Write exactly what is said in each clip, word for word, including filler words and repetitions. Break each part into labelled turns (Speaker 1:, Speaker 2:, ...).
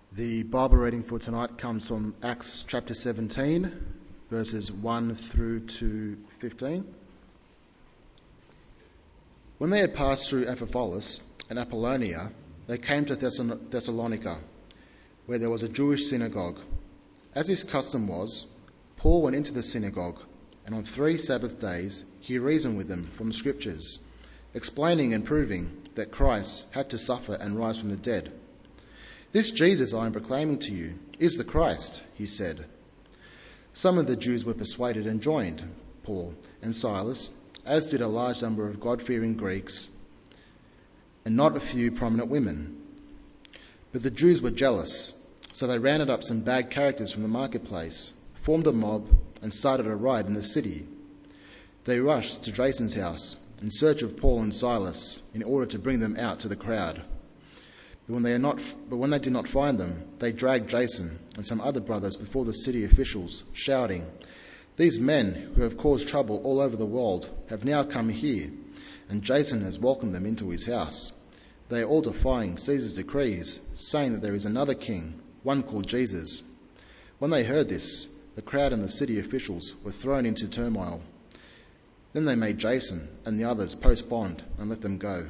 Speaker 1: The Bible reading for tonight comes from Acts chapter seventeen, verses one through to fifteen. When they had passed through Amphipolis and Apollonia, they came to Thessalonica, where there was a Jewish synagogue. As his custom was, Paul went into the synagogue, and on three Sabbath days he reasoned with them from the Scriptures, explaining and proving that Christ had to suffer and rise from the dead. "This Jesus I am proclaiming to you is the Christ," he said. Some of the Jews were persuaded and joined Paul and Silas, as did a large number of God-fearing Greeks, and not a few prominent women. But the Jews were jealous, so they rounded up some bad characters from the marketplace, formed a mob, and started a riot in the city. They rushed to Jason's house in search of Paul and Silas in order to bring them out to the crowd. But when, they are not, but when they did not find them, they dragged Jason and some other brothers before the city officials, shouting, "These men who have caused trouble all over the world have now come here, and Jason has welcomed them into his house. They are all defying Caesar's decrees, saying that there is another king, one called Jesus." When they heard this, the crowd and the city officials were thrown into turmoil. Then they made Jason and the others post bond and let them go.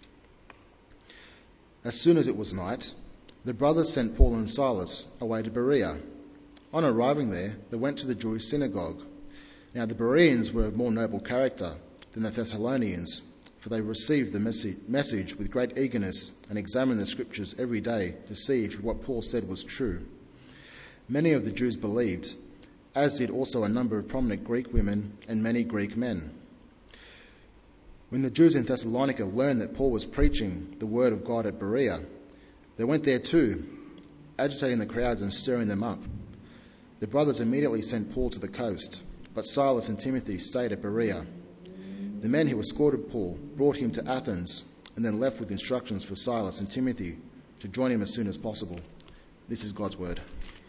Speaker 1: As soon as it was night, the brothers sent Paul and Silas away to Berea. On arriving there, they went to the Jewish synagogue. Now the Bereans were of more noble character than the Thessalonians, for they received the message with great eagerness and examined the Scriptures every day to see if what Paul said was true. Many of the Jews believed, as did also a number of prominent Greek women and many Greek men. When the Jews in Thessalonica learned that Paul was preaching the word of God at Berea, they went there too, agitating the crowds and stirring them up. The brothers immediately sent Paul to the coast, but Silas and Timothy stayed at Berea. The men who escorted Paul brought him to Athens and then left with instructions for Silas and Timothy to join him as soon as possible. This is God's word.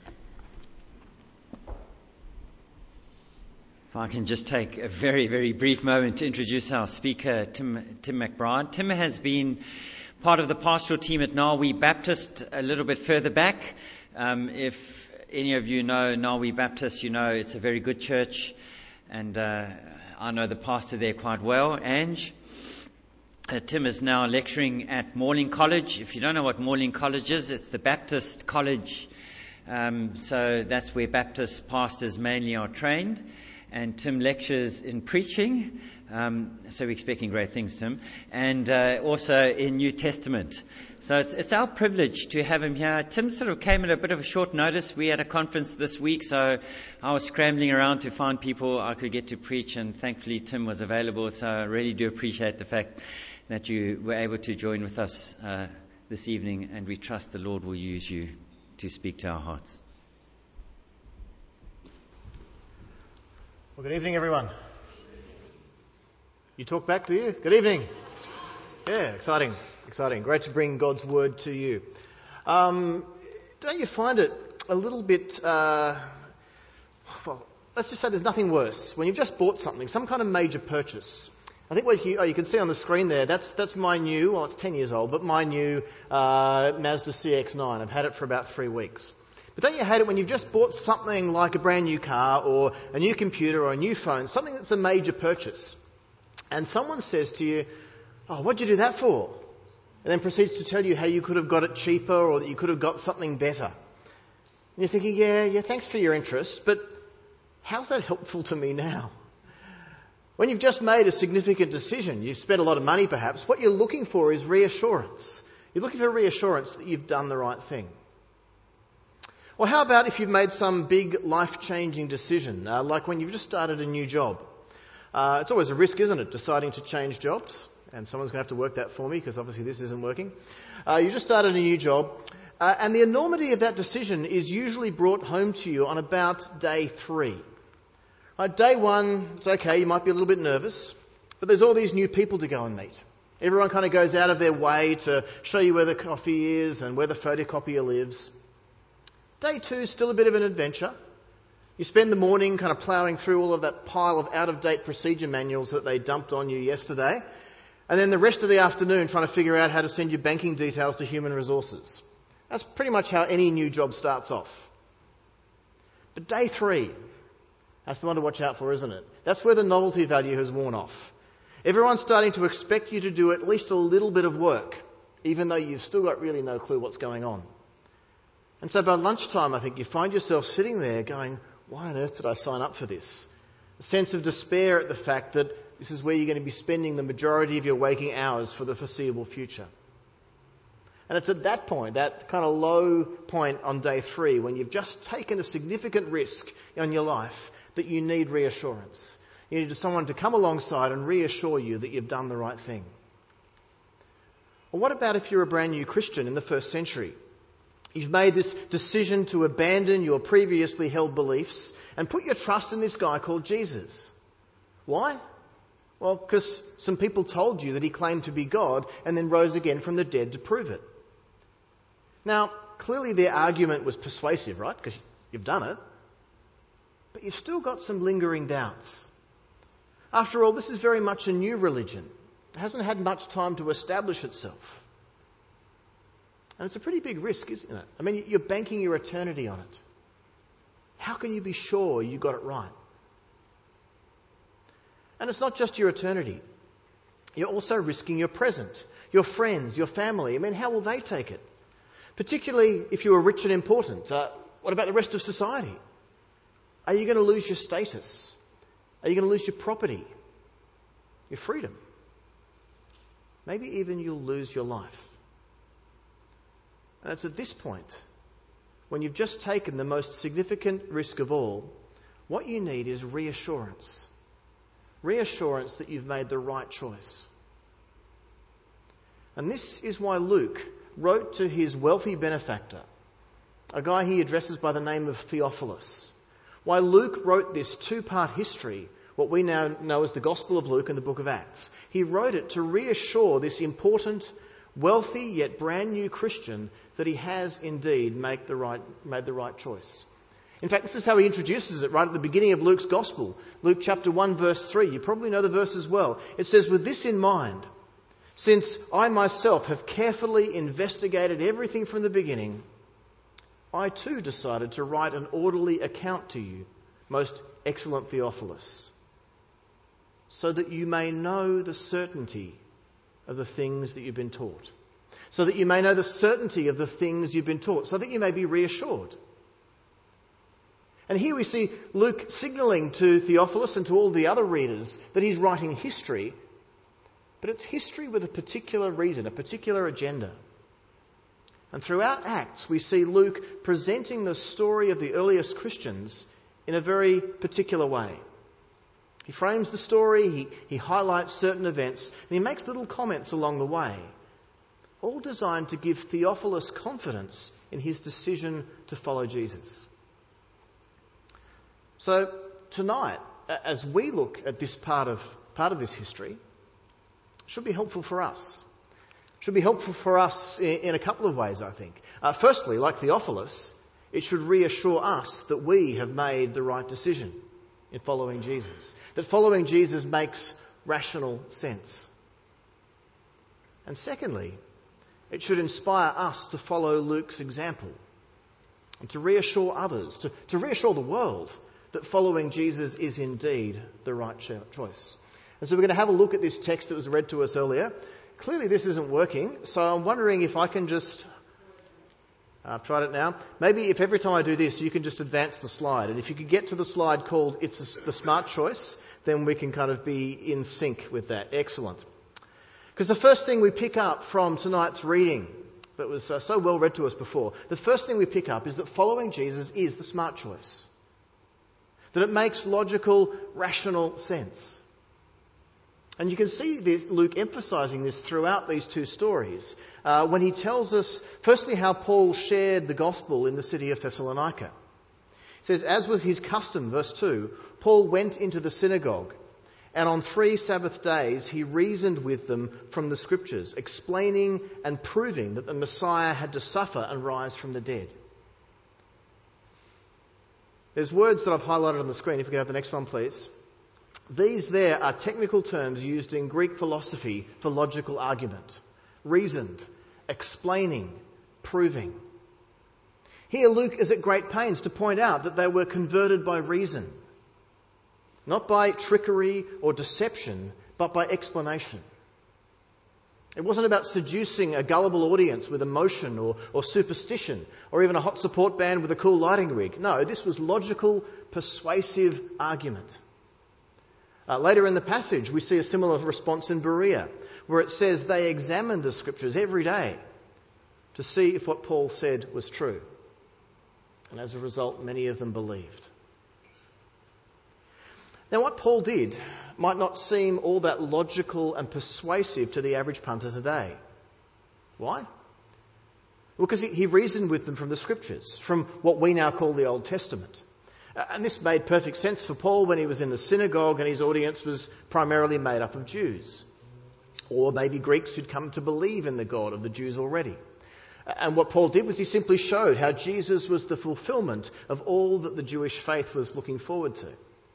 Speaker 2: If I can just take a very, very brief moment to introduce our speaker, Tim, Tim McBride. Tim has been part of the pastoral team at Narwee Baptist a little bit further back. Um, if any of you know Narwee Baptist, you know it's a very good church, and uh, I know the pastor there quite well, Ange. Uh, Tim is now lecturing at Morling College. If you don't know what Morling College is, it's the Baptist college. Um, so that's where Baptist pastors mainly are trained. And Tim lectures in preaching, um, so we're expecting great things, Tim, and uh, also in New Testament. So it's, it's our privilege to have him here. Tim sort of came at a bit of a short notice. We had a conference this week, so I was scrambling around to find people I could get to preach, and thankfully Tim was available. So I really do appreciate the fact that you were able to join with us uh, this evening, and we trust the Lord will use you to speak to our hearts.
Speaker 3: Well, good evening, everyone. You talk back, do you? Good evening. Yeah, exciting, exciting. Great to bring God's word to you. Um, don't you find it a little bit, uh, well, let's just say there's nothing worse. When you've just bought something, some kind of major purchase. I think what you, oh, you can see on the screen there, that's that's my new, well, it's ten years old, but my new uh, Mazda C X nine. I've had it for about three weeks. But don't you hate it when you've just bought something like a brand new car or a new computer or a new phone, something that's a major purchase, and someone says to you, "Oh, what'd you do that for?" And then proceeds to tell you how you could have got it cheaper or that you could have got something better. And you're thinking, yeah, yeah, thanks for your interest, but how's that helpful to me now? When you've just made a significant decision, you've spent a lot of money perhaps, what you're looking for is reassurance. You're looking for reassurance that you've done the right thing. Or how about if you've made some big life-changing decision, uh, like when you've just started a new job? Uh, it's always a risk, isn't it, deciding to change jobs? And someone's going to have to work that for me because obviously this isn't working. Uh, you just started a new job, uh, and the enormity of that decision is usually brought home to you on about day three. Right, day one, it's okay, you might be a little bit nervous, but there's all these new people to go and meet. Everyone kind of goes out of their way to show you where the coffee is and where the photocopier lives. Day two is still a bit of an adventure. You spend the morning kind of ploughing through all of that pile of out-of-date procedure manuals that they dumped on you yesterday. And then the rest of the afternoon trying to figure out how to send your banking details to human resources. That's pretty much how any new job starts off. But day three, that's the one to watch out for, isn't it? That's where the novelty value has worn off. Everyone's starting to expect you to do at least a little bit of work, even though you've still got really no clue what's going on. And so by lunchtime, I think you find yourself sitting there going, why on earth did I sign up for this? A sense of despair at the fact that this is where you're going to be spending the majority of your waking hours for the foreseeable future. And it's at that point, that kind of low point on day three, when you've just taken a significant risk in your life, that you need reassurance. You need someone to come alongside and reassure you that you've done the right thing. Well, what about if you're a brand new Christian in the first century? You've made this decision to abandon your previously held beliefs and put your trust in this guy called Jesus. Why? Well, because some people told you that he claimed to be God and then rose again from the dead to prove it. Now, clearly their argument was persuasive, right? Because you've done it. But you've still got some lingering doubts. After all, this is very much a new religion. It hasn't had much time to establish itself. And it's a pretty big risk, isn't it? I mean, you're banking your eternity on it. How can you be sure you got it right? And it's not just your eternity. You're also risking your present, your friends, your family. I mean, how will they take it? Particularly if you are rich and important. Uh, what about the rest of society? Are you going to lose your status? Are you going to lose your property? Your freedom? Maybe even you'll lose your life. And it's at this point, when you've just taken the most significant risk of all, what you need is reassurance. Reassurance that you've made the right choice. And this is why Luke wrote to his wealthy benefactor, a guy he addresses by the name of Theophilus. Why Luke wrote this two-part history, what we now know as the Gospel of Luke and the book of Acts. He wrote it to reassure this important, wealthy yet brand new Christian that he has indeed made the right, made the right choice. In fact, this is how he introduces it right at the beginning of Luke's Gospel. Luke chapter one verse three. You probably know the verse as well. It says, with this in mind, since I myself have carefully investigated everything from the beginning, I too decided to write an orderly account to you, most excellent Theophilus, so that you may know the certainty of the things that you've been taught. So that you may know the certainty of the things you've been taught. So that you may be reassured. And here we see Luke signalling to Theophilus and to all the other readers that he's writing history, but it's history with a particular reason, a particular agenda. And throughout Acts, we see Luke presenting the story of the earliest Christians in a very particular way. He frames the story, he, he highlights certain events, and he makes little comments along the way, all designed to give Theophilus confidence in his decision to follow Jesus. So tonight, as we look at this part of part of this history, should be helpful for us. Should be helpful for us in, in a couple of ways, I think. Uh, firstly, like Theophilus, it should reassure us that we have made the right decision in following Jesus. That following Jesus makes rational sense. And secondly, it should inspire us to follow Luke's example and to reassure others, to, to reassure the world that following Jesus is indeed the right choice. And so we're going to have a look at this text that was read to us earlier. Clearly this isn't working, so I'm wondering if I can just... I've tried it now. Maybe if every time I do this, you can just advance the slide. And if you could get to the slide called It's a, the Smart Choice, then we can kind of be in sync with that. Excellent. Because the first thing we pick up from tonight's reading that was uh, so well read to us before, the first thing we pick up is that following Jesus is the smart choice. That it makes logical, rational sense. And you can see this, Luke emphasising this throughout these two stories uh, when he tells us, firstly, how Paul shared the gospel in the city of Thessalonica. He says, as was his custom, verse two, Paul went into the synagogue, and on three Sabbath days he reasoned with them from the scriptures, explaining and proving that the Messiah had to suffer and rise from the dead. There's words that I've highlighted on the screen. If we could have the next one, please. These there are technical terms used in Greek philosophy for logical argument. Reasoned, explaining, proving. Here Luke is at great pains to point out that they were converted by reason, not by trickery or deception, but by explanation. It wasn't about seducing a gullible audience with emotion or, or superstition, or even a hot support band with a cool lighting rig. No, this was logical, persuasive argument. Uh, later in the passage, we see a similar response in Berea, where it says they examined the scriptures every day to see if what Paul said was true. And as a result, many of them believed. Now, what Paul did might not seem all that logical and persuasive to the average punter today. Why? Well, because he reasoned with them from the scriptures, from what we now call the Old Testament. And this made perfect sense for Paul when he was in the synagogue and his audience was primarily made up of Jews, or maybe Greeks who'd come to believe in the God of the Jews already. And what Paul did was he simply showed how Jesus was the fulfillment of all that the Jewish faith was looking forward to.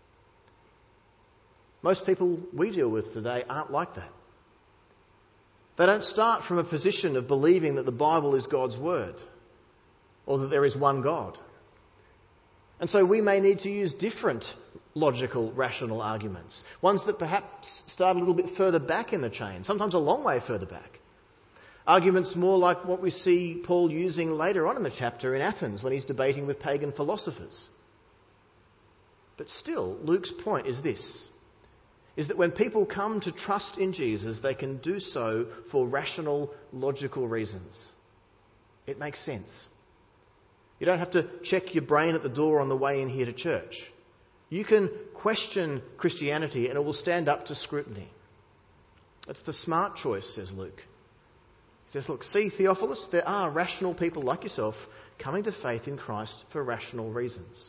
Speaker 3: Most people we deal with today aren't like that. They don't start from a position of believing that the Bible is God's word, or that there is one God. And so we may need to use different logical, rational arguments, ones that perhaps start a little bit further back in the chain, sometimes a long way further back. Arguments more like what we see Paul using later on in the chapter in Athens when he's debating with pagan philosophers. But still, Luke's point is this, is that when people come to trust in Jesus, they can do so for rational, logical reasons. It makes sense. You don't have to check your brain at the door on the way in here to church. You can question Christianity and it will stand up to scrutiny. That's the smart choice, says Luke. He says, look, see, Theophilus, there are rational people like yourself coming to faith in Christ for rational reasons.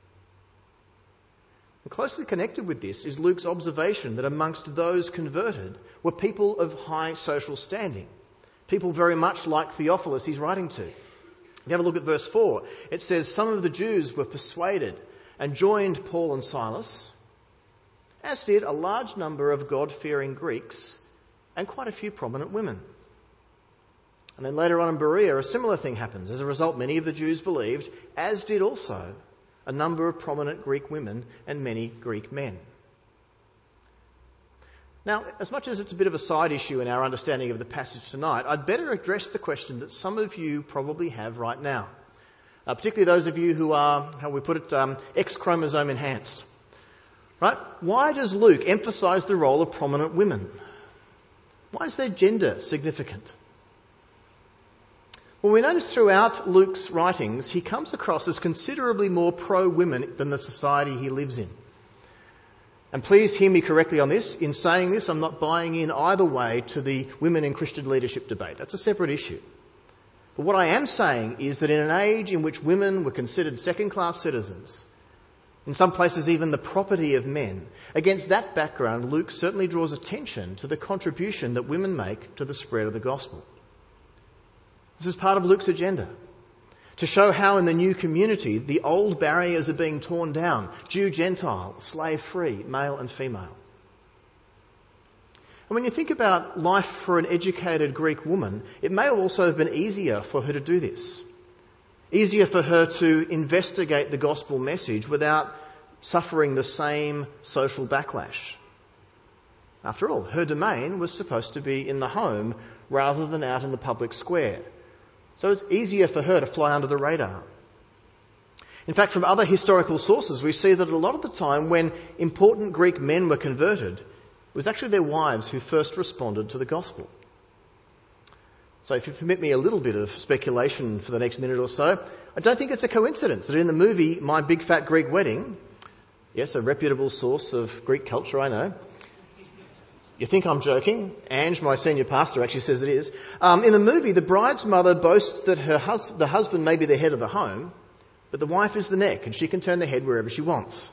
Speaker 3: And closely connected with this is Luke's observation that amongst those converted were people of high social standing, people very much like Theophilus he's writing to. If you have a look at verse four, it says, some of the Jews were persuaded and joined Paul and Silas, as did a large number of God-fearing Greeks and quite a few prominent women. And then later on in Berea, a similar thing happens. As a result, many of the Jews believed, as did also a number of prominent Greek women and many Greek men. Now, as much as it's a bit of a side issue in our understanding of the passage tonight, I'd better address the question that some of you probably have right now, uh, particularly those of you who are, how we put it, um, X-chromosome enhanced. Right? Why does Luke emphasise the role of prominent women? Why is their gender significant? Well, we notice throughout Luke's writings, he comes across as considerably more pro-women than the society he lives in. And please hear me correctly on this. In saying this, I'm not buying in either way to the women in Christian leadership debate. That's a separate issue. But what I am saying is that in an age in which women were considered second-class citizens, in some places even the property of men, against that background, Luke certainly draws attention to the contribution that women make to the spread of the gospel. This is part of Luke's agenda, to show how in the new community the old barriers are being torn down, Jew, Gentile, slave free, male and female. And when you think about life for an educated Greek woman, it may also have been easier for her to do this. Easier for her to investigate the gospel message without suffering the same social backlash. After all, her domain was supposed to be in the home rather than out in the public square. So it's easier for her to fly under the radar. In fact, from other historical sources, we see that a lot of the time when important Greek men were converted, it was actually their wives who first responded to the gospel. So if you permit me a little bit of speculation for the next minute or so, I don't think it's a coincidence that in the movie My Big Fat Greek Wedding, yes, a reputable source of Greek culture, I know. You think I'm joking? Ange, my senior pastor, actually says it is. Um, in the movie, the bride's mother boasts that her hus- the husband may be the head of the home, but the wife is the neck and she can turn the head wherever she wants.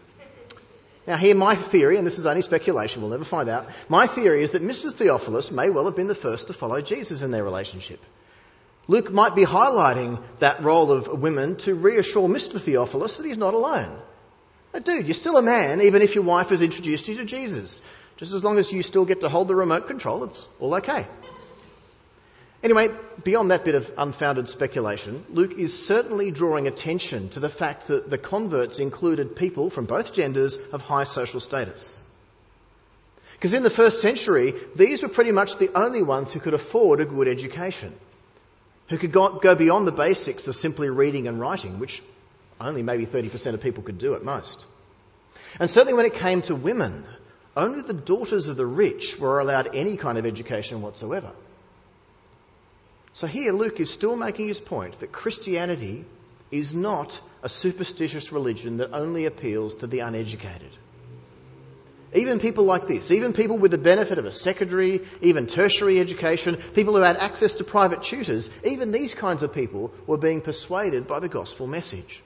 Speaker 3: Now here my theory, and this is only speculation, we'll never find out, my theory is that Missus Theophilus may well have been the first to follow Jesus in their relationship. Luke might be highlighting that role of women to reassure Mister Theophilus that he's not alone. Now, dude, you're still a man even if your wife has introduced you to Jesus. Just as long as you still get to hold the remote control, it's all okay. Anyway, beyond that bit of unfounded speculation, Luke is certainly drawing attention to the fact that the converts included people from both genders of high social status. Because in the first century, these were pretty much the only ones who could afford a good education, who could go beyond the basics of simply reading and writing, which only maybe thirty percent of people could do at most. And certainly when it came to women, only the daughters of the rich were allowed any kind of education whatsoever. So here Luke is still making his point that Christianity is not a superstitious religion that only appeals to the uneducated. Even people like this, even people with the benefit of a secondary, even tertiary education, people who had access to private tutors, even these kinds of people were being persuaded by the gospel message.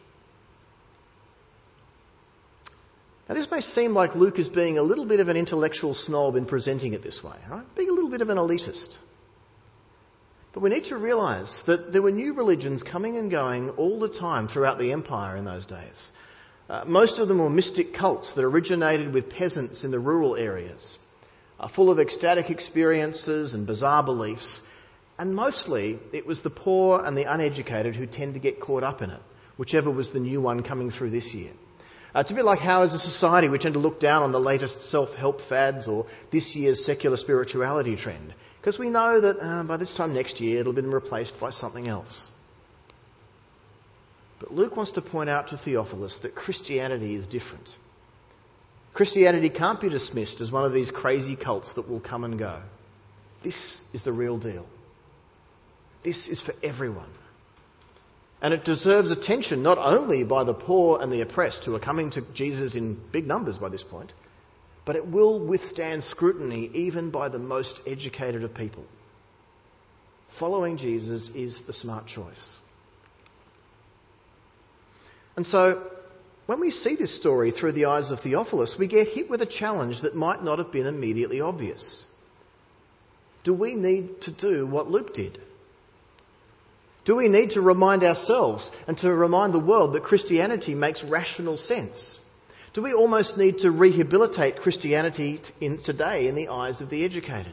Speaker 3: Now this may seem like Luke is being a little bit of an intellectual snob in presenting it this way, right? Being a little bit of an elitist. But we need to realise that there were new religions coming and going all the time throughout the empire in those days. Uh, most of them were mystic cults that originated with peasants in the rural areas, uh, full of ecstatic experiences and bizarre beliefs. And mostly it was the poor and the uneducated who tend to get caught up in it, whichever was the new one coming through this year. Uh, it's a bit like how as a society we tend to look down on the latest self-help fads or this year's secular spirituality trend, because we know that uh, by this time next year it'll have been replaced by something else. But Luke wants to point out to Theophilus that Christianity is different. Christianity can't be dismissed as one of these crazy cults that will come and go. This is the real deal. This is for everyone. And it deserves attention not only by the poor and the oppressed who are coming to Jesus in big numbers by this point, but it will withstand scrutiny even by the most educated of people. Following Jesus is the smart choice. And so, when we see this story through the eyes of Theophilus, we get hit with a challenge that might not have been immediately obvious. Do we need to do what Luke did? Do we need to remind ourselves and to remind the world that Christianity makes rational sense? Do we almost need to rehabilitate Christianity in today in the eyes of the educated?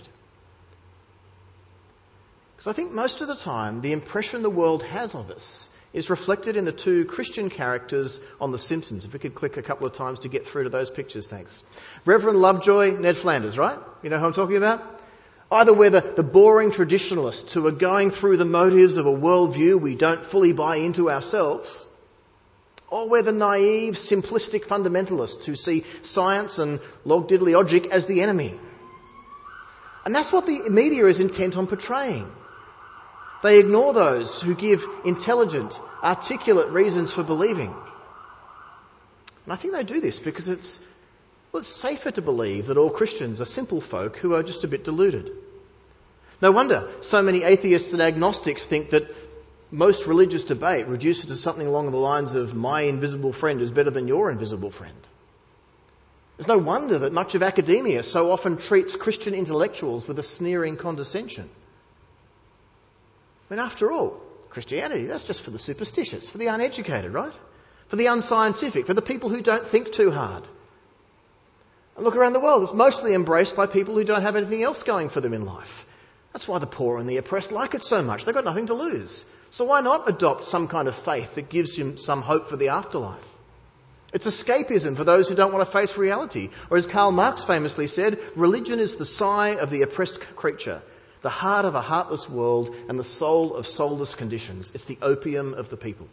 Speaker 3: Because I think most of the time the impression the world has of us is reflected in the two Christian characters on The Simpsons. If we could click a couple of times to get through to those pictures, thanks. Reverend Lovejoy, Ned Flanders, right? You know who I'm talking about? Either we're the, the boring traditionalists who are going through the motives of a worldview we don't fully buy into ourselves, or we're the naive, simplistic fundamentalists who see science and log diddly logic as the enemy. And that's what the media is intent on portraying. They ignore those who give intelligent, articulate reasons for believing. And I think they do this because it's, well, it's safer to believe that all Christians are simple folk who are just a bit deluded. No wonder so many atheists and agnostics think that most religious debate reduces to something along the lines of my invisible friend is better than your invisible friend. It's no wonder that much of academia so often treats Christian intellectuals with a sneering condescension. I mean, after all, Christianity, that's just for the superstitious, for the uneducated, right? For the unscientific, for the people who don't think too hard. And look around the world, it's mostly embraced by people who don't have anything else going for them in life. That's why the poor and the oppressed like it so much. They've got nothing to lose. So why not adopt some kind of faith that gives them some hope for the afterlife? It's escapism for those who don't want to face reality. Or as Karl Marx famously said, religion is the sigh of the oppressed creature, the heart of a heartless world and the soul of soulless conditions. It's the opium of the people.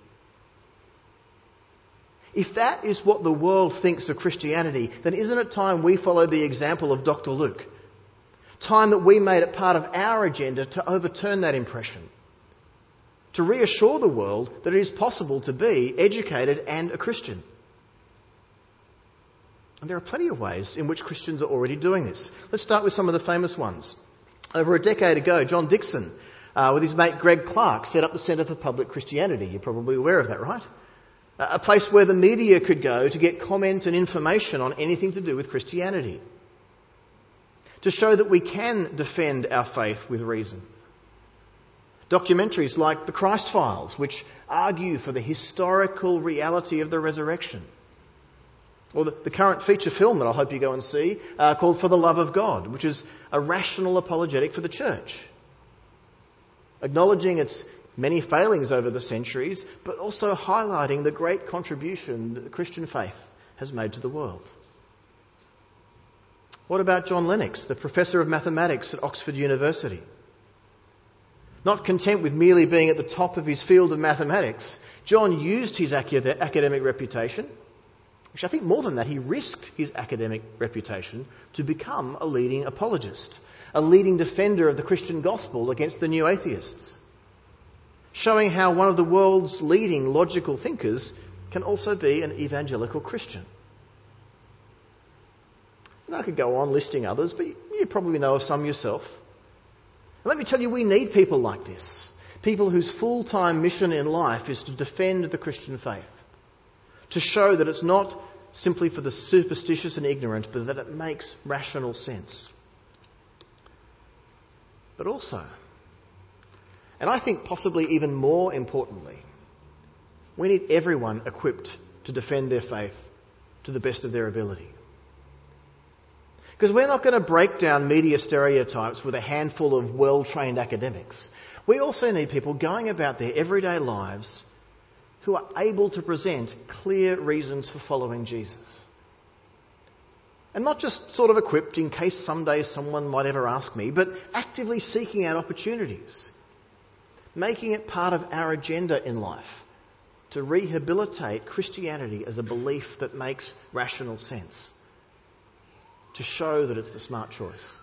Speaker 3: If that is what the world thinks of Christianity, then isn't it time we follow the example of Doctor Luke? Time that we made it part of our agenda to overturn that impression. To reassure the world that it is possible to be educated and a Christian. And there are plenty of ways in which Christians are already doing this. Let's start with some of the famous ones. Over a decade ago, John Dixon, uh, with his mate Greg Clark, set up the Centre for Public Christianity. You're probably aware of that, right? Uh, a place where the media could go to get comment and information on anything to do with Christianity. To show that we can defend our faith with reason. Documentaries like The Christ Files, which argue for the historical reality of the resurrection. Or the, the current feature film that I hope you go and see, uh, called For the Love of God, which is a rational apologetic for the church. acknowledging its many failings over the centuries, but also highlighting the great contribution that the Christian faith has made to the world. What about John Lennox, the professor of mathematics at Oxford University? Not content with merely being at the top of his field of mathematics, John used his academic reputation. Actually, I think more than that, he risked his academic reputation to become a leading apologist, a leading defender of the Christian gospel against the new atheists, showing how one of the world's leading logical thinkers can also be an evangelical Christian. And I could go on listing others, but you probably know of some yourself. And let me tell you, we need people like this. People whose full-time mission in life is to defend the Christian faith. To show that it's not simply for the superstitious and ignorant, but that it makes rational sense. But also, and I think possibly even more importantly, we need everyone equipped to defend their faith to the best of their ability. Because we're not going to break down media stereotypes with a handful of well-trained academics. We also need people going about their everyday lives who are able to present clear reasons for following Jesus. And not just sort of equipped in case someday someone might ever ask me, but actively seeking out opportunities, making it part of our agenda in life to rehabilitate Christianity as a belief that makes rational sense, to show that it's the smart choice.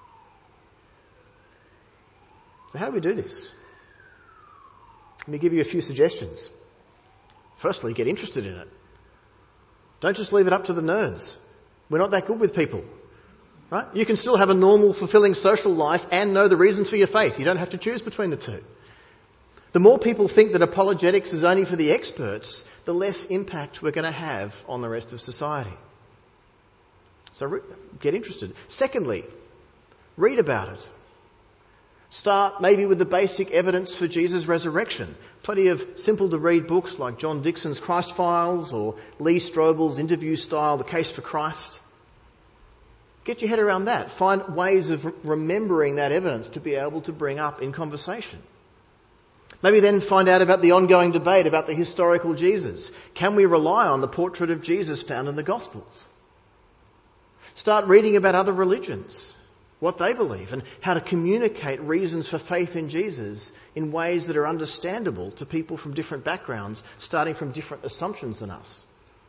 Speaker 3: So how do we do this? Let me give you a few suggestions. Firstly, get interested in it. Don't just leave it up to the nerds. We're not that good with people, right? You can still have a normal, fulfilling social life and know the reasons for your faith. You don't have to choose between the two. The more people think that apologetics is only for the experts, the less impact we're going to have on the rest of society. So re- get interested. Secondly, read about it. Start maybe with the basic evidence for Jesus' resurrection. Plenty of simple to read books like John Dixon's Christ Files or Lee Strobel's interview style, The Case for Christ. Get your head around that. Find ways of remembering that evidence to be able to bring up in conversation. Maybe then find out about the ongoing debate about the historical Jesus. Can we rely on the portrait of Jesus found in the Gospels? Start reading about other religions, what they believe, and how to communicate reasons for faith in Jesus in ways that are understandable to people from different backgrounds, starting from different assumptions than us.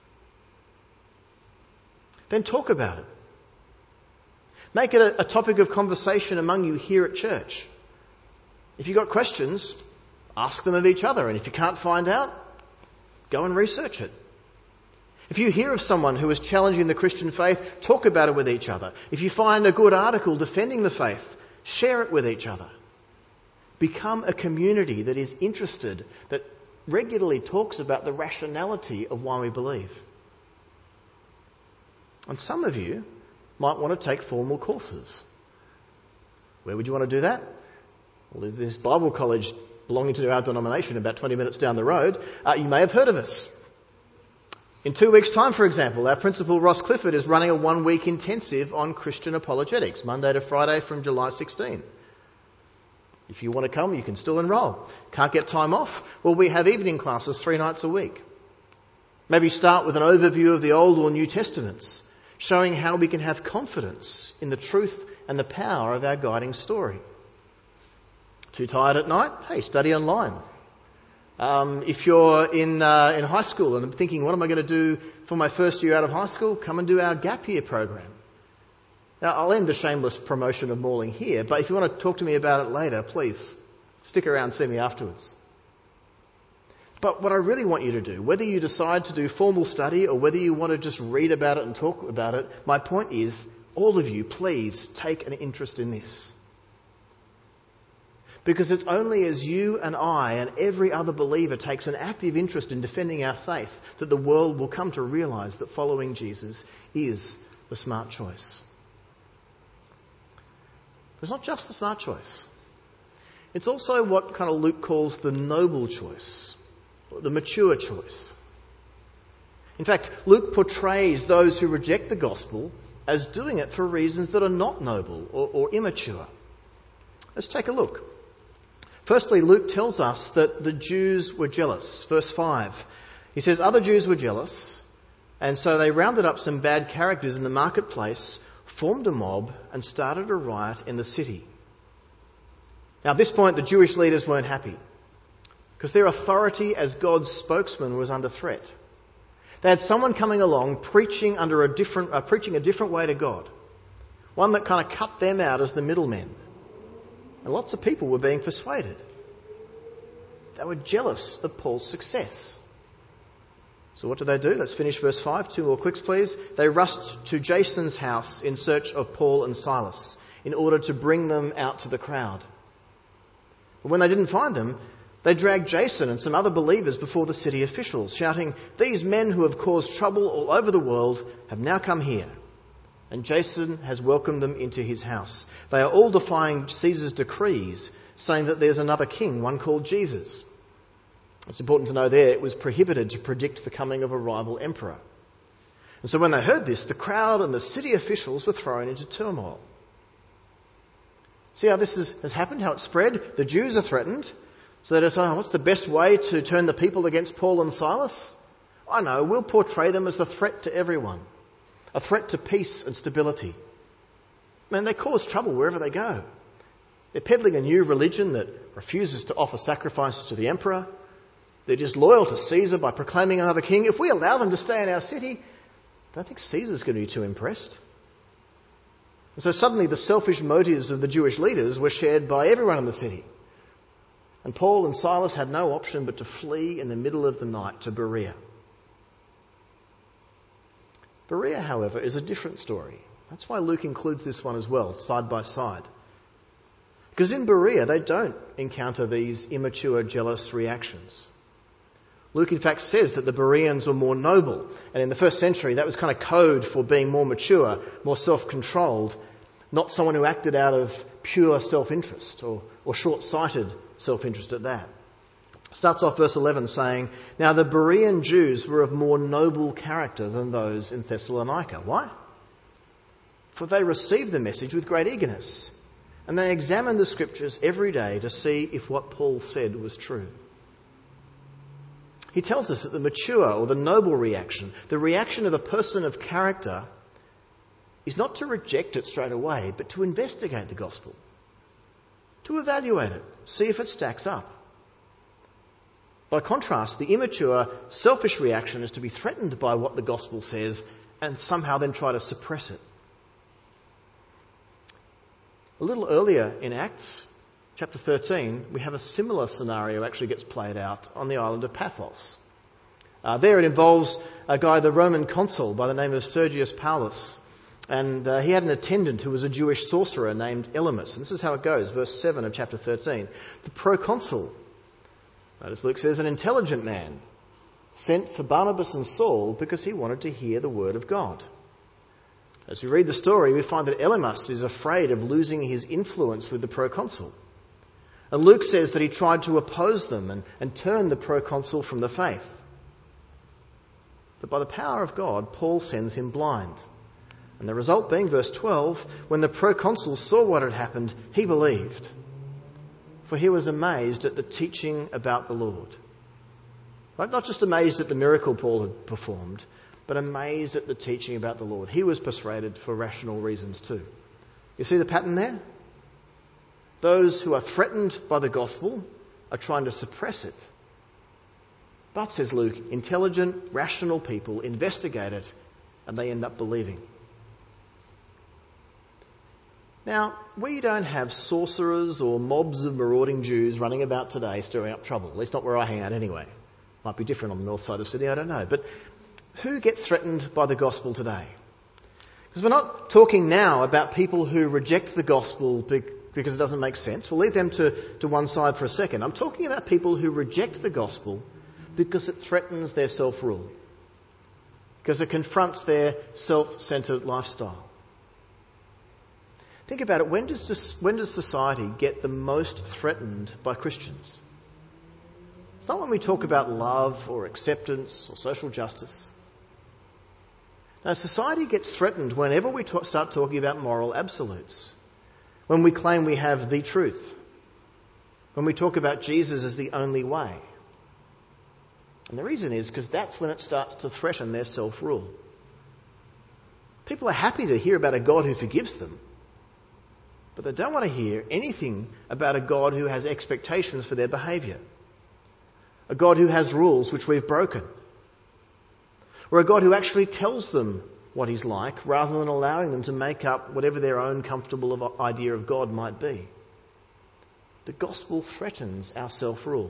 Speaker 3: Then talk about it. Make it a, a topic of conversation among you here at church. If you've got questions, ask them of each other, and if you can't find out, go and research it. If you hear of someone who is challenging the Christian faith, talk about it with each other. If you find a good article defending the faith, share it with each other. Become a community that is interested, that regularly talks about the rationality of why we believe. And some of you might want to take formal courses. Where would you want to do that? Well, there's this Bible college belonging to our denomination about twenty minutes down the road. Uh, you may have heard of us. In two weeks' time, for example, our principal, Ross Clifford, is running a one-week intensive on Christian apologetics, Monday to Friday from July sixteenth. If you want to come, you can still enrol. Can't get time off? Well, we have evening classes three nights a week. Maybe start with an overview of the Old or New Testaments, showing how we can have confidence in the truth and the power of our guiding story. Too tired at night? Hey, study online. Um, if you're in uh, in high school and thinking, what am I going to do for my first year out of high school? Come and do our gap year program. Now, I'll end the shameless promotion of Morling here, but if you want to talk to me about it later, please stick around, see me afterwards. But what I really want you to do, whether you decide to do formal study or whether you want to just read about it and talk about it, my point is, all of you, please take an interest in this. Because it's only as you and I and every other believer takes an active interest in defending our faith that the world will come to realise that following Jesus is the smart choice. But it's not just the smart choice. It's also what kind of Luke calls the noble choice, the mature choice. In fact, Luke portrays those who reject the gospel as doing it for reasons that are not noble or, or immature. Let's take a look. Firstly, Luke tells us that the Jews were jealous. Verse five. He says, other Jews were jealous, and so they rounded up some bad characters in the marketplace, formed a mob, and started a riot in the city. Now, at this point, the Jewish leaders weren't happy, because their authority as God's spokesman was under threat. They had someone coming along preaching under a different, uh, preaching a different way to God, one that kind of cut them out as the middlemen. And lots of people were being persuaded. They were jealous of Paul's success. So what did they do? Let's finish verse five. Two more clicks, please. They rushed to Jason's house in search of Paul and Silas in order to bring them out to the crowd. But when they didn't find them, they dragged Jason and some other believers before the city officials, shouting, "These men who have caused trouble all over the world have now come here." And Jason has welcomed them into his house. They are all defying Caesar's decrees, saying that there's another king, one called Jesus. It's important to know there it was prohibited to predict the coming of a rival emperor. And so when they heard this, the crowd and the city officials were thrown into turmoil. See how this is, has happened, how it's spread? The Jews are threatened. So they decide, oh, what's the best way to turn the people against Paul and Silas? I know, we'll portray them as a threat to everyone. A threat to peace and stability. Man, they cause trouble wherever they go. They're peddling a new religion that refuses to offer sacrifices to the emperor. They're just loyal to Caesar by proclaiming another king. If we allow them to stay in our city, I don't think Caesar's going to be too impressed. And so suddenly the selfish motives of the Jewish leaders were shared by everyone in the city. And Paul and Silas had no option but to flee in the middle of the night to Berea. Berea, however, is a different story. That's why Luke includes this one as well, side by side. Because in Berea, they don't encounter these immature, jealous reactions. Luke, in fact, says that the Bereans were more noble. And in the first century, that was kind of code for being more mature, more self-controlled, not someone who acted out of pure self-interest or, or short-sighted self-interest at that. Starts off verse eleven saying, "Now the Berean Jews were of more noble character than those in Thessalonica." Why? For they received the message with great eagerness, and they examined the scriptures every day to see if what Paul said was true. He tells us that the mature or the noble reaction, the reaction of a person of character, is not to reject it straight away, but to investigate the gospel, to evaluate it, see if it stacks up. By contrast, the immature, selfish reaction is to be threatened by what the gospel says and somehow then try to suppress it. A little earlier in Acts, chapter thirteen, we have a similar scenario actually gets played out on the island of Paphos. Uh, there it involves a guy, the Roman consul by the name of Sergius Paulus. And uh, he had an attendant who was a Jewish sorcerer named Elymas. And this is how it goes, verse seven of chapter thirteen. The proconsul, notice Luke says, an intelligent man, sent for Barnabas and Saul because he wanted to hear the word of God. As we read the story, we find that Elymas is afraid of losing his influence with the proconsul. And Luke says that he tried to oppose them and, and turn the proconsul from the faith. But by the power of God, Paul sends him blind. And the result being, verse twelve, when the proconsul saw what had happened, he believed. For he was amazed at the teaching about the Lord. Right? Not just amazed at the miracle Paul had performed, but amazed at the teaching about the Lord. He was persuaded for rational reasons too. You see the pattern there? Those who are threatened by the gospel are trying to suppress it. But, says Luke, intelligent, rational people investigate it and they end up believing. Now, we don't have sorcerers or mobs of marauding Jews running about today stirring up trouble. At least not where I hang out anyway. Might be different on the north side of Sydney, I don't know. But who gets threatened by the gospel today? Because we're not talking now about people who reject the gospel because it doesn't make sense. We'll leave them to, to one side for a second. I'm talking about people who reject the gospel because it threatens their self-rule. Because it confronts their self-centred lifestyle. Think about it. When does this, when does society get the most threatened by Christians? It's not when we talk about love or acceptance or social justice. No, society gets threatened whenever we talk, start talking about moral absolutes. When we claim we have the truth. when we talk about Jesus as the only way. And the reason is because that's when it starts to threaten their self-rule. People are happy to hear about a God who forgives them, but they don't want to hear anything about a God who has expectations for their behaviour. A God who has rules which we've broken. Or a God who actually tells them what he's like rather than allowing them to make up whatever their own comfortable idea of God might be. The gospel threatens our self-rule.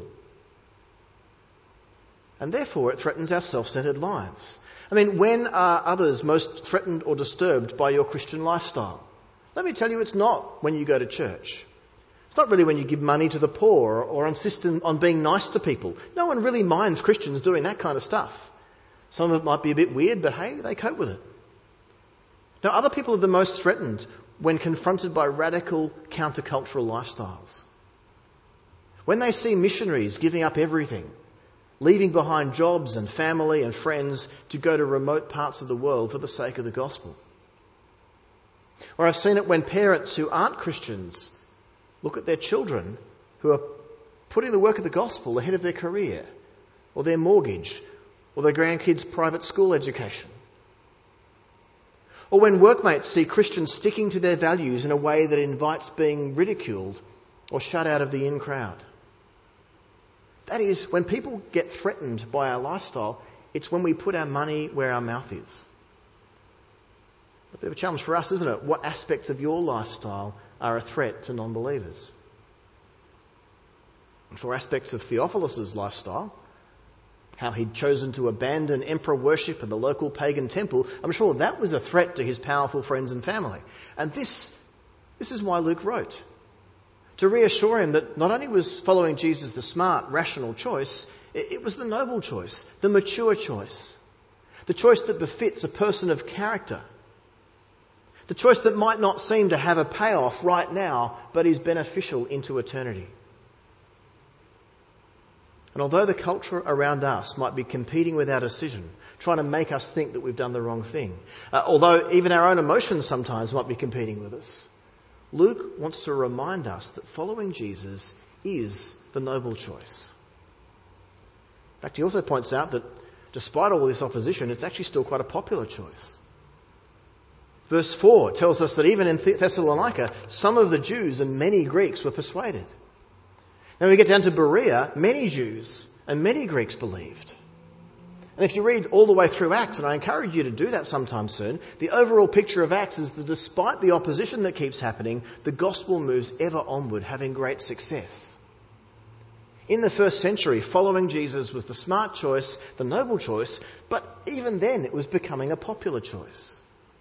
Speaker 3: And therefore it threatens our self-centred lives. I mean, when are others most threatened or disturbed by your Christian lifestyle? Let me tell you, it's not when you go to church. It's not really when you give money to the poor or insist on being nice to people. No one really minds Christians doing that kind of stuff. Some of it might be a bit weird, but hey, they cope with it. Now, other people are the most threatened when confronted by radical countercultural lifestyles. When they see missionaries giving up everything, leaving behind jobs and family and friends to go to remote parts of the world for the sake of the gospel. Or I've seen it when parents who aren't Christians look at their children who are putting the work of the gospel ahead of their career or their mortgage or their grandkids' private school education. Or when workmates see Christians sticking to their values in a way that invites being ridiculed or shut out of the in crowd. That is, when people get threatened by our lifestyle, it's when we put our money where our mouth is. A bit of a challenge for us, isn't it? What aspects of your lifestyle are a threat to non-believers? I'm sure aspects of Theophilus' lifestyle, how he'd chosen to abandon emperor worship in the local pagan temple, I'm sure that was a threat to his powerful friends and family. And this, this is why Luke wrote. To reassure him that not only was following Jesus the smart, rational choice, it was the noble choice, the mature choice, the choice that befits a person of character, the choice that might not seem to have a payoff right now, but is beneficial into eternity. And although the culture around us might be competing with our decision, trying to make us think that we've done the wrong thing, uh, although even our own emotions sometimes might be competing with us, Luke wants to remind us that following Jesus is the noble choice. In fact, he also points out that despite all this opposition, it's actually still quite a popular choice. Verse four tells us that even in Thessalonica, some of the Jews and many Greeks were persuaded. Then we get down to Berea, many Jews and many Greeks believed. And if you read all the way through Acts, and I encourage you to do that sometime soon, the overall picture of Acts is that despite the opposition that keeps happening, the gospel moves ever onward, having great success. In the first century, following Jesus was the smart choice, the noble choice, but even then it was becoming a popular choice.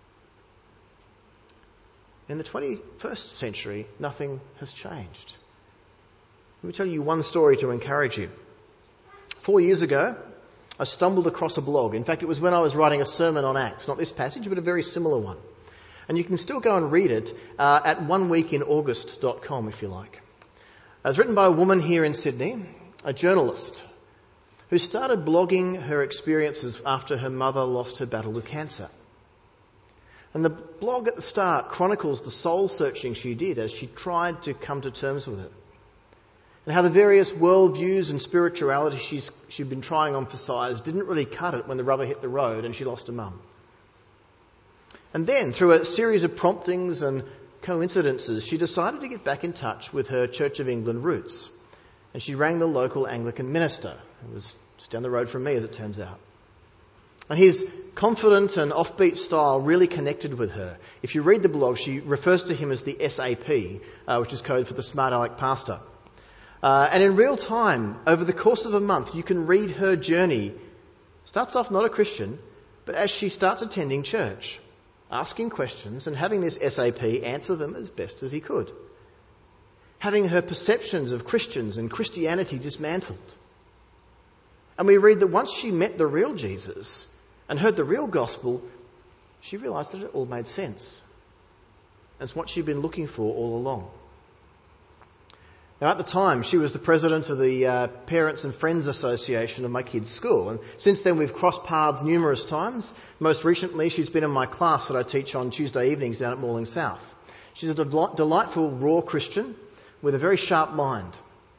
Speaker 3: In the twenty-first century, nothing has changed. Let me tell you one story to encourage you. Four years ago, I stumbled across a blog. In fact, it was when I was writing a sermon on Acts, not this passage, but a very similar one. And you can still go and read it uh, at one week in august dot com if you like. It was written by a woman here in Sydney, a journalist, who started blogging her experiences after her mother lost her battle with cancer. And the blog at the start chronicles the soul-searching she did as she tried to come to terms with it. And how the various worldviews and spirituality she's, she'd been trying on for size didn't really cut it when the rubber hit the road and she lost her mum. And then, through a series of promptings and coincidences, she decided to get back in touch with her Church of England roots. And she rang the local Anglican minister, who was just down the road from me, as it turns out. And his confident and offbeat style really connected with her. If you read the blog, she refers to him as the S A P, uh, which is code for the Smart Aleck Pastor. Uh, and in real time, over the course of a month, you can read her journey. Starts off not a Christian, but as she starts attending church, asking questions and having this S A P answer them as best as he could. Having her perceptions of Christians and Christianity dismantled. And we read that once she met the real Jesus and heard the real gospel, she realised that it all made sense. And it's what she'd been looking for all along. Now, at the time, she was the president of the uh, Parents and Friends Association of my kids' school. And since then, we've crossed paths numerous times. Most recently, she's been in my class that I teach on Tuesday evenings down at Morling South. She's a del- delightful, raw Christian with a very sharp mind.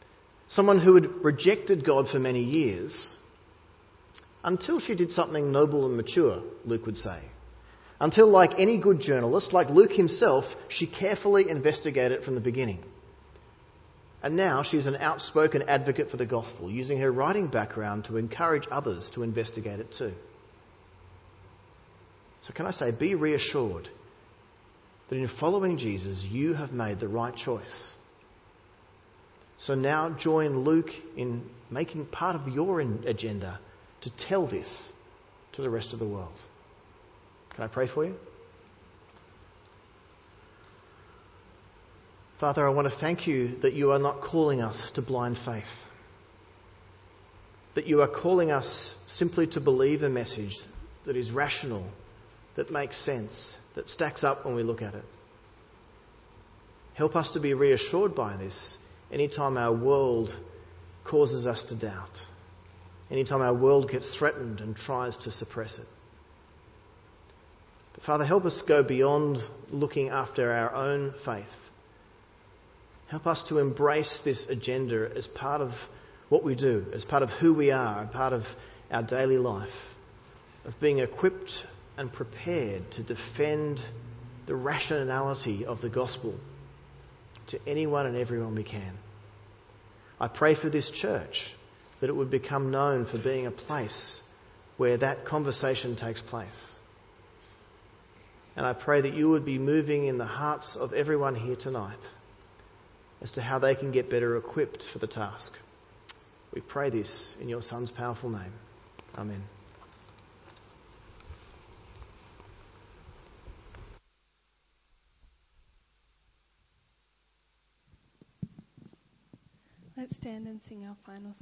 Speaker 3: Someone who had rejected God for many years until she did something noble and mature, Luke would say. Until, like any good journalist, like Luke himself, she carefully investigated it from the beginning. And now she's an outspoken advocate for the gospel, using her writing background to encourage others to investigate it too. So can I say, be reassured that in following Jesus, you have made the right choice. So now join Luke in making part of your agenda to tell this to the rest of the world. Can I pray for you? Father, I want to thank you that you are not calling us to blind faith. That you are calling us simply to believe a message that is rational, that makes sense, that stacks up when we look at it. Help us to be reassured by this anytime our world causes us to doubt. Anytime our world gets threatened and tries to suppress it. But Father, help us go beyond looking after our own faith. Help us to embrace this agenda as part of what we do, as part of who we are, and part of our daily life, of being equipped and prepared to defend the rationality of the gospel to anyone and everyone we can. I pray for this church that it would become known for being a place where that conversation takes place. And I pray that you would be moving in the hearts of everyone here tonight as to how they can get better equipped for the task. We pray this in your Son's powerful name. Amen.
Speaker 4: Let's stand and sing our final song.